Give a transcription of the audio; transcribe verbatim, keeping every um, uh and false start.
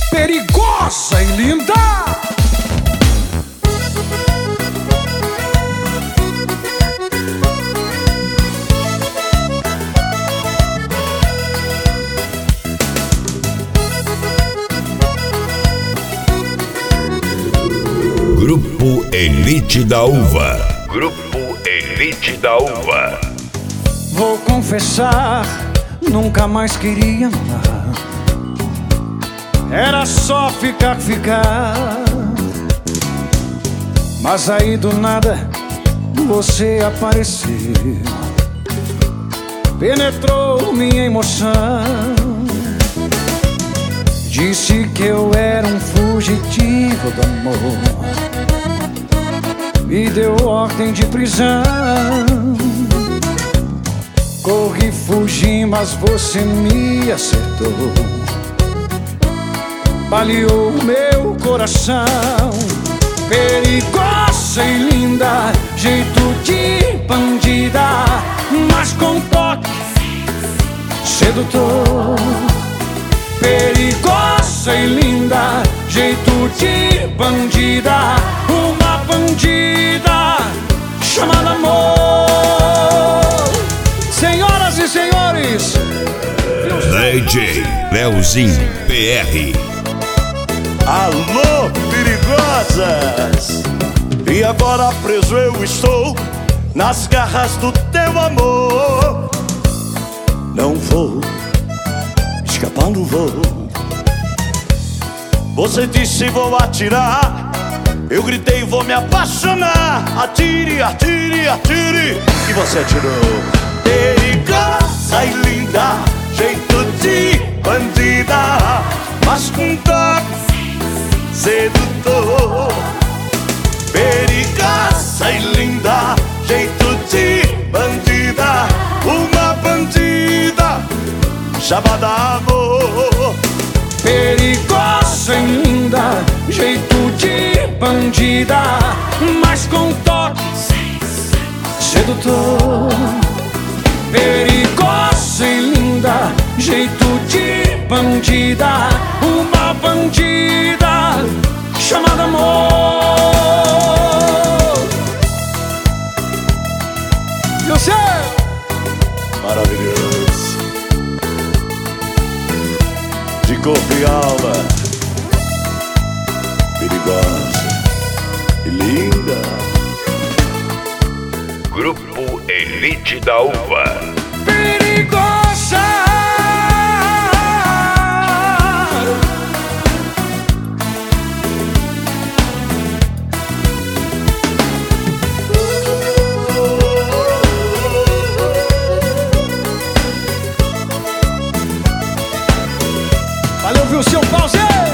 perigosa e linda. Grupo Elite da Uva. Grupo Elite da Uva. Vou confessar, nunca mais queria amar. Era só ficar, ficar. Mas aí do nada você apareceu, penetrou minha emoção. Disse que eu era um fugitivo do amor, me deu ordem de prisão. Corri, fugi, mas você me acertou, baleou meu coração. Perigosa e linda, jeito de bandida, mas com toque sedutor. Perigosa e linda, jeito de bandida, uma bandida chamada amor. Senhoras e senhores, D J Leozinho P R. Alô, perigosas! E agora preso eu estou nas garras do teu amor. Não vou escapar, não vou. Você disse vou atirar, eu gritei vou me apaixonar. Atire, atire, atire, e você atirou. Perigosa e linda, jeito de bandida, mas com toque sedutor. Perigosa e linda, jeito de bandida, uma bandida chamada amor. perigosa e linda, jeito de bandida, mas com toque sedutor. Perigosa e linda, jeito de bandida, uma bandida chamada amor. E o céu maravilhoso, de corpo e alma, perigosa e linda. Grupo Elite da Uva. Perigosa. Valeu, viu, seu Pause?